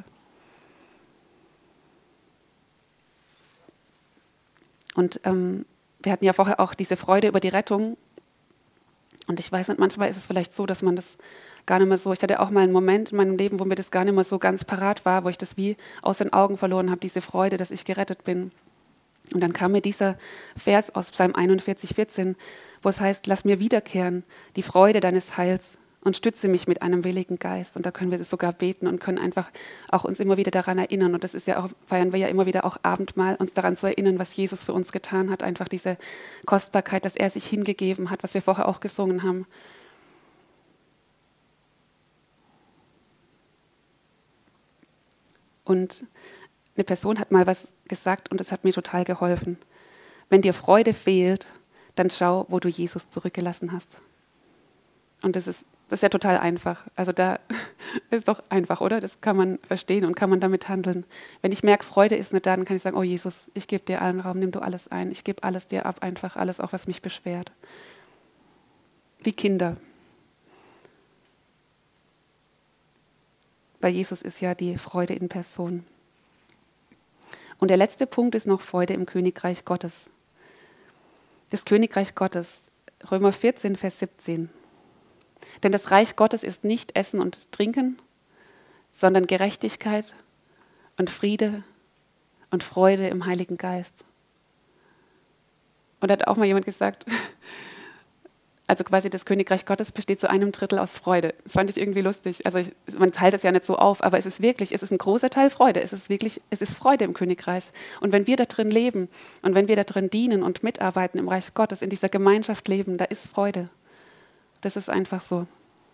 Und ähm, wir hatten ja vorher auch diese Freude über die Rettung. Und ich weiß nicht, manchmal ist es vielleicht so, dass man das gar nicht mehr so, ich hatte auch mal einen Moment in meinem Leben, wo mir das gar nicht mehr so ganz parat war, wo ich das wie aus den Augen verloren habe, diese Freude, dass ich gerettet bin. Und dann kam mir dieser Vers aus Psalm einundvierzig, vierzehn, wo es heißt, lass mir wiederkehren, die Freude deines Heils und stütze mich mit einem willigen Geist. Und da können wir das sogar beten und können einfach auch uns immer wieder daran erinnern. Und das ist ja auch, feiern wir ja immer wieder auch Abendmahl, uns daran zu erinnern, was Jesus für uns getan hat. Einfach diese Kostbarkeit, dass er sich hingegeben hat, was wir vorher auch gesungen haben. Und eine Person hat mal was gesagt und das hat mir total geholfen. Wenn dir Freude fehlt, dann schau, wo du Jesus zurückgelassen hast. Und das ist, das ist ja total einfach. Also da ist doch einfach, oder? Das kann man verstehen und kann man damit handeln. Wenn ich merke, Freude ist nicht da, dann kann ich sagen, oh Jesus, ich gebe dir allen Raum, nimm du alles ein. Ich gebe alles dir ab, einfach alles, auch was mich beschwert. Wie Kinder. Weil Jesus ist ja die Freude in Person. Und der letzte Punkt ist noch Freude im Königreich Gottes. Das Königreich Gottes, Römer vierzehn, Vers siebzehn. Denn das Reich Gottes ist nicht Essen und Trinken, sondern Gerechtigkeit und Friede und Freude im Heiligen Geist. Und da hat auch mal jemand gesagt, also quasi das Königreich Gottes besteht zu einem Drittel aus Freude. Das fand ich irgendwie lustig. Also ich, man teilt es ja nicht so auf, aber es ist wirklich, es ist ein großer Teil Freude. Es ist wirklich, es ist Freude im Königreich. Und wenn wir da drin leben und wenn wir da drin dienen und mitarbeiten im Reich Gottes, in dieser Gemeinschaft leben, da ist Freude. Das ist einfach so.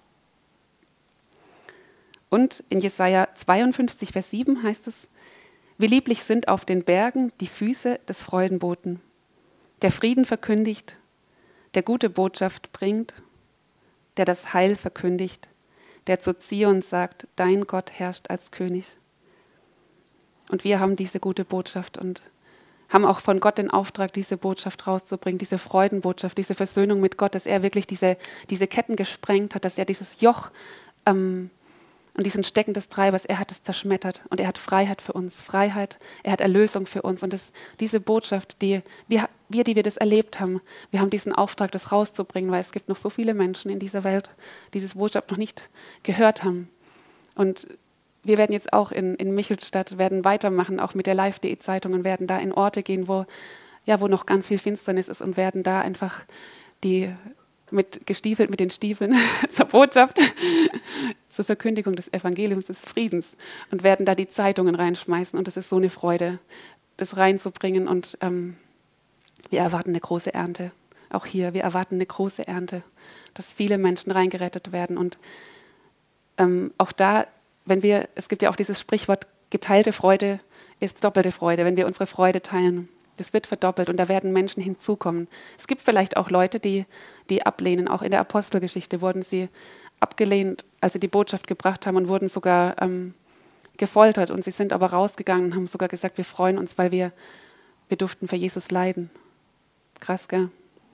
Und in Jesaja zweiundfünfzig, Vers sieben heißt es, wie lieblich sind auf den Bergen die Füße des Freudenboten, der Frieden verkündigt, der gute Botschaft bringt, der das Heil verkündigt, der zu Zion sagt, dein Gott herrscht als König. Und wir haben diese gute Botschaft und haben auch von Gott den Auftrag, diese Botschaft rauszubringen, diese Freudenbotschaft, diese Versöhnung mit Gott, dass er wirklich diese, diese Ketten gesprengt hat, dass er dieses Joch ähm, Und diesen Stecken des Treibers, er hat es zerschmettert und er hat Freiheit für uns, Freiheit, er hat Erlösung für uns. Und das, diese Botschaft, die wir, wir, die wir das erlebt haben, wir haben diesen Auftrag, das rauszubringen, weil es gibt noch so viele Menschen in dieser Welt, die diese Botschaft noch nicht gehört haben. Und wir werden jetzt auch in, in Michelstadt, werden weitermachen, auch mit der Live.de punkt de-Zeitung und werden da in Orte gehen, wo, ja, wo noch ganz viel Finsternis ist und werden da einfach die mit gestiefelt mit den Stiefeln zur Botschaft, zur Verkündigung des Evangeliums des Friedens und werden da die Zeitungen reinschmeißen. Und das ist so eine Freude, das reinzubringen. Und ähm, wir erwarten eine große Ernte. Auch hier, wir erwarten eine große Ernte, dass viele Menschen reingerettet werden. Und ähm, auch da, wenn wir, es gibt ja auch dieses Sprichwort, geteilte Freude ist doppelte Freude, wenn wir unsere Freude teilen. Das wird verdoppelt und da werden Menschen hinzukommen. Es gibt vielleicht auch Leute, die, die ablehnen. Auch in der Apostelgeschichte wurden sie abgelehnt, als sie die Botschaft gebracht haben und wurden sogar ähm, gefoltert. Und sie sind aber rausgegangen und haben sogar gesagt, wir freuen uns, weil wir, wir durften für Jesus leiden. Krass, gell?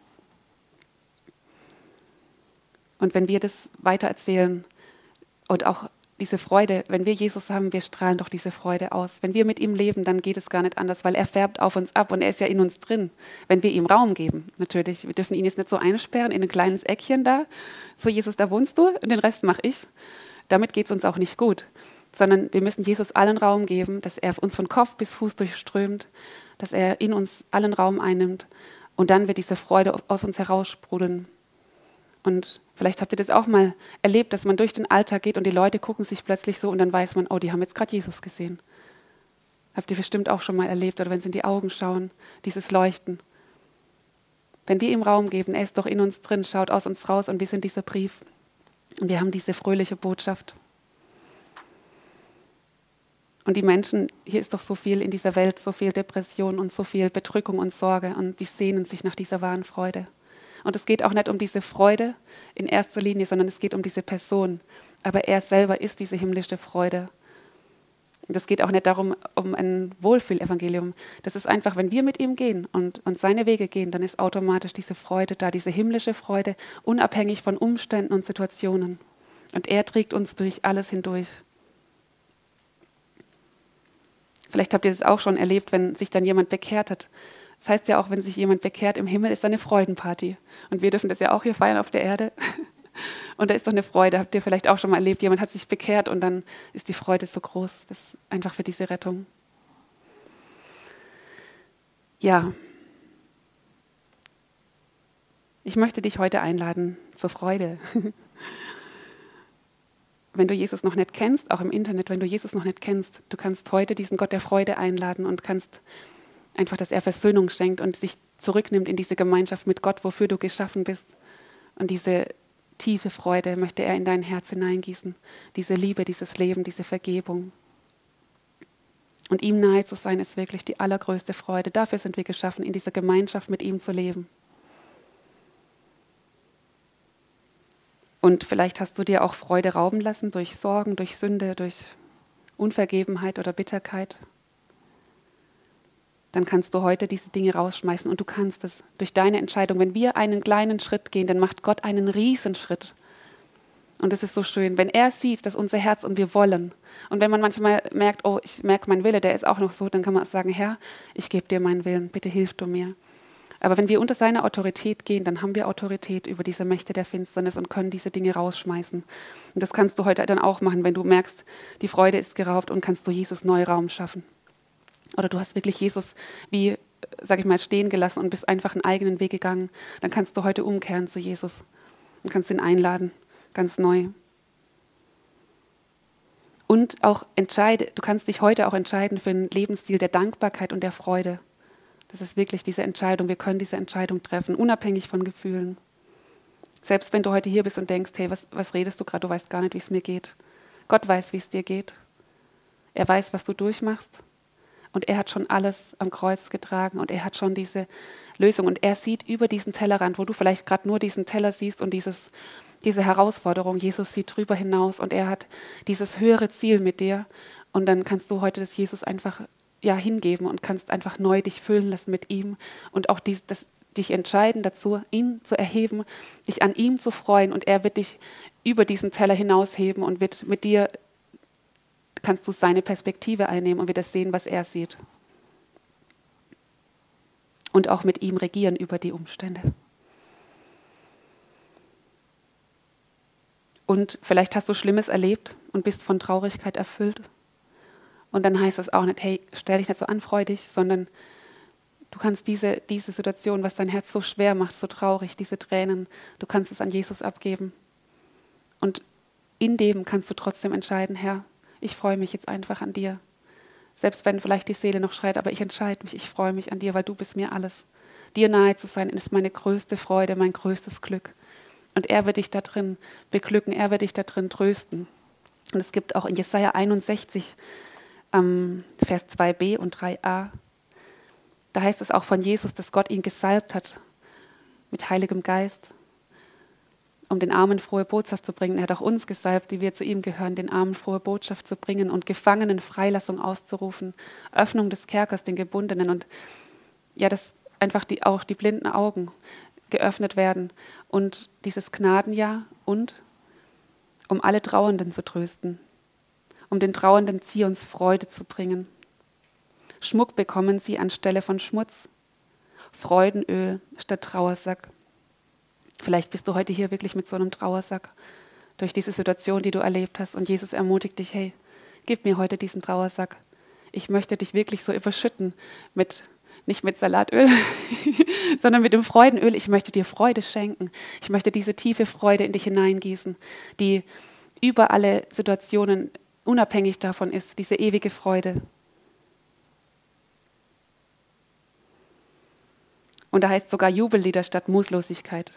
Und wenn wir das weitererzählen und auch diese Freude, wenn wir Jesus haben, wir strahlen doch diese Freude aus. Wenn wir mit ihm leben, dann geht es gar nicht anders, weil er färbt auf uns ab und er ist ja in uns drin. Wenn wir ihm Raum geben, natürlich. Wir dürfen ihn jetzt nicht so einsperren in ein kleines Eckchen da. So, Jesus, da wohnst du und den Rest mache ich. Damit geht es uns auch nicht gut. Sondern wir müssen Jesus allen Raum geben, dass er uns von Kopf bis Fuß durchströmt, dass er in uns allen Raum einnimmt. Und dann wird diese Freude aus uns heraussprudeln. Und vielleicht habt ihr das auch mal erlebt, dass man durch den Alltag geht und die Leute gucken sich plötzlich so und dann weiß man, oh, die haben jetzt gerade Jesus gesehen. Habt ihr bestimmt auch schon mal erlebt oder wenn sie in die Augen schauen, dieses Leuchten. Wenn wir ihm Raum geben, er ist doch in uns drin, schaut aus uns raus und wir sind dieser Brief. Und wir haben diese fröhliche Botschaft. Und die Menschen, hier ist doch so viel in dieser Welt, so viel Depression und so viel Bedrückung und Sorge und die sehnen sich nach dieser wahren Freude. Und es geht auch nicht um diese Freude in erster Linie, sondern es geht um diese Person. Aber er selber ist diese himmlische Freude. Und es geht auch nicht darum, um ein Wohlfühlevangelium. Das ist einfach, wenn wir mit ihm gehen und, und seine Wege gehen, dann ist automatisch diese Freude da, diese himmlische Freude, unabhängig von Umständen und Situationen. Und er trägt uns durch alles hindurch. Vielleicht habt ihr das auch schon erlebt, wenn sich dann jemand bekehrt hat. Das heißt ja auch, wenn sich jemand bekehrt, im Himmel ist da eine Freudenparty. Und wir dürfen das ja auch hier feiern auf der Erde. Und da ist doch eine Freude. Habt ihr vielleicht auch schon mal erlebt, jemand hat sich bekehrt und dann ist die Freude so groß. Das ist einfach für diese Rettung. Ja. Ich möchte dich heute einladen zur Freude. Wenn du Jesus noch nicht kennst, auch im Internet, wenn du Jesus noch nicht kennst, du kannst heute diesen Gott der Freude einladen und kannst einfach, dass er Versöhnung schenkt und sich zurücknimmt in diese Gemeinschaft mit Gott, wofür du geschaffen bist. Und diese tiefe Freude möchte er in dein Herz hineingießen. Diese Liebe, dieses Leben, diese Vergebung. Und ihm nahe zu sein, ist wirklich die allergrößte Freude. Dafür sind wir geschaffen, in dieser Gemeinschaft mit ihm zu leben. Und vielleicht hast du dir auch Freude rauben lassen durch Sorgen, durch Sünde, durch Unvergebenheit oder Bitterkeit. Dann kannst du heute diese Dinge rausschmeißen und du kannst es durch deine Entscheidung. Wenn wir einen kleinen Schritt gehen, dann macht Gott einen Riesenschritt. Und es ist so schön, wenn er sieht, dass unser Herz und wir wollen. Und wenn man manchmal merkt, oh, ich merke, mein Wille, der ist auch noch so, dann kann man sagen, Herr, ich gebe dir meinen Willen, bitte hilf du mir. Aber wenn wir unter seine Autorität gehen, dann haben wir Autorität über diese Mächte der Finsternis und können diese Dinge rausschmeißen. Und das kannst du heute dann auch machen, wenn du merkst, die Freude ist geraubt und kannst du Jesus neuen Raum schaffen. Oder du hast wirklich Jesus wie, sag ich mal, stehen gelassen und bist einfach einen eigenen Weg gegangen. Dann kannst du heute umkehren zu Jesus und kannst ihn einladen, ganz neu. Und auch entscheide, du kannst dich heute auch entscheiden für einen Lebensstil der Dankbarkeit und der Freude. Das ist wirklich diese Entscheidung. Wir können diese Entscheidung treffen, unabhängig von Gefühlen. Selbst wenn du heute hier bist und denkst, hey, was, was redest du gerade? Du weißt gar nicht, wie es mir geht. Gott weiß, wie es dir geht. Er weiß, was du durchmachst. Und er hat schon alles am Kreuz getragen und er hat schon diese Lösung. Und er sieht über diesen Tellerrand, wo du vielleicht gerade nur diesen Teller siehst und dieses, diese Herausforderung. Jesus sieht drüber hinaus und er hat dieses höhere Ziel mit dir. Und dann kannst du heute das Jesus einfach ja, hingeben und kannst einfach neu dich füllen lassen mit ihm und auch dies, das, dich entscheiden dazu, ihn zu erheben, dich an ihm zu freuen. Und er wird dich über diesen Teller hinausheben und wird mit dir kannst du seine Perspektive einnehmen und wieder sehen, was er sieht. Und auch mit ihm regieren über die Umstände. Und vielleicht hast du Schlimmes erlebt und bist von Traurigkeit erfüllt. Und dann heißt es auch nicht, hey, stell dich nicht so an, freu dich, sondern du kannst diese, diese Situation, was dein Herz so schwer macht, so traurig, diese Tränen, du kannst es an Jesus abgeben. Und in dem kannst du trotzdem entscheiden, Herr, ich freue mich jetzt einfach an dir. Selbst wenn vielleicht die Seele noch schreit, aber ich entscheide mich, ich freue mich an dir, weil du bist mir alles. Dir nahe zu sein, ist meine größte Freude, mein größtes Glück. Und er wird dich da drin beglücken, er wird dich da drin trösten. Und es gibt auch in Jesaja einundsechzig, ähm, Vers zwei b und drei a, da heißt es auch von Jesus, dass Gott ihn gesalbt hat mit Heiligem Geist, um den Armen frohe Botschaft zu bringen. Er hat auch uns gesalbt, die wir zu ihm gehören, den Armen frohe Botschaft zu bringen und Gefangenen Freilassung auszurufen, Öffnung des Kerkers den Gebundenen und ja, dass einfach die, auch die blinden Augen geöffnet werden und dieses Gnadenjahr und um alle Trauernden zu trösten, um den Trauernden Zions Freude zu bringen. Schmuck bekommen sie anstelle von Schmutz, Freudenöl statt Trauersack. Vielleicht bist du heute hier wirklich mit so einem Trauersack durch diese Situation, die du erlebt hast. Und Jesus ermutigt dich, hey, gib mir heute diesen Trauersack. Ich möchte dich wirklich so überschütten mit, nicht mit Salatöl, sondern mit dem Freudenöl. Ich möchte dir Freude schenken. Ich möchte diese tiefe Freude in dich hineingießen, die über alle Situationen unabhängig davon ist, diese ewige Freude. Und da heißt sogar Jubellieder statt Mutlosigkeit.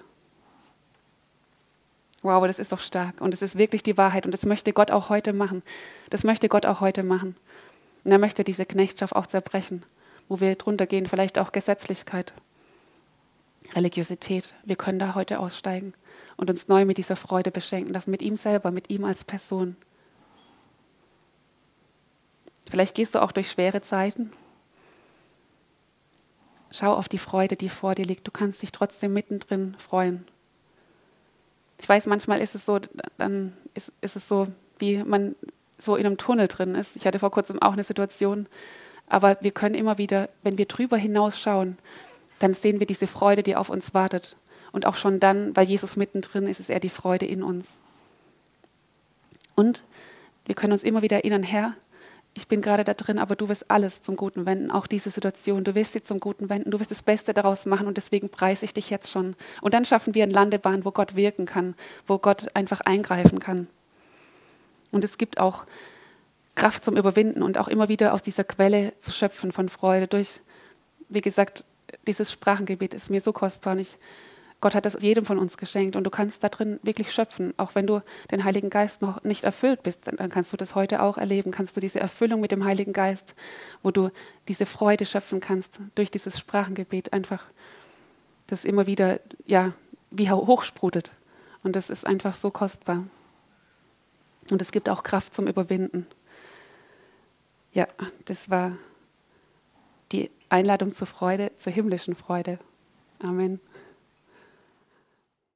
Wow, das ist doch stark. Und es ist wirklich die Wahrheit. Und das möchte Gott auch heute machen. Das möchte Gott auch heute machen. Und er möchte diese Knechtschaft auch zerbrechen, wo wir drunter gehen, vielleicht auch Gesetzlichkeit, Religiosität. Wir können da heute aussteigen und uns neu mit dieser Freude beschenken lassen, mit ihm selber, mit ihm als Person. Vielleicht gehst du auch durch schwere Zeiten. Schau auf die Freude, die vor dir liegt. Du kannst dich trotzdem mittendrin freuen. Ich weiß, manchmal ist es so, dann ist, ist es so, wie man so in einem Tunnel drin ist. Ich hatte vor kurzem auch eine Situation, aber wir können immer wieder, wenn wir drüber hinausschauen, dann sehen wir diese Freude, die auf uns wartet. Und auch schon dann, weil Jesus mittendrin ist, ist er die Freude in uns. Und wir können uns immer wieder erinnern, Herr, ich bin gerade da drin, aber du wirst alles zum Guten wenden, auch diese Situation. Du wirst sie zum Guten wenden, du wirst das Beste daraus machen und deswegen preise ich dich jetzt schon. Und dann schaffen wir eine Landebahn, wo Gott wirken kann, wo Gott einfach eingreifen kann. Und es gibt auch Kraft zum Überwinden und auch immer wieder aus dieser Quelle zu schöpfen von Freude. Durch, wie gesagt, dieses Sprachengebet ist mir so kostbar. Und ich, Gott hat das jedem von uns geschenkt und du kannst da drin wirklich schöpfen. Auch wenn du den Heiligen Geist noch nicht erfüllt bist, dann kannst du das heute auch erleben. Kannst du diese Erfüllung mit dem Heiligen Geist, wo du diese Freude schöpfen kannst durch dieses Sprachengebet, einfach das immer wieder ja, wie hochsprudelt. Und das ist einfach so kostbar. Und es gibt auch Kraft zum Überwinden. Ja, das war die Einladung zur Freude, zur himmlischen Freude. Amen.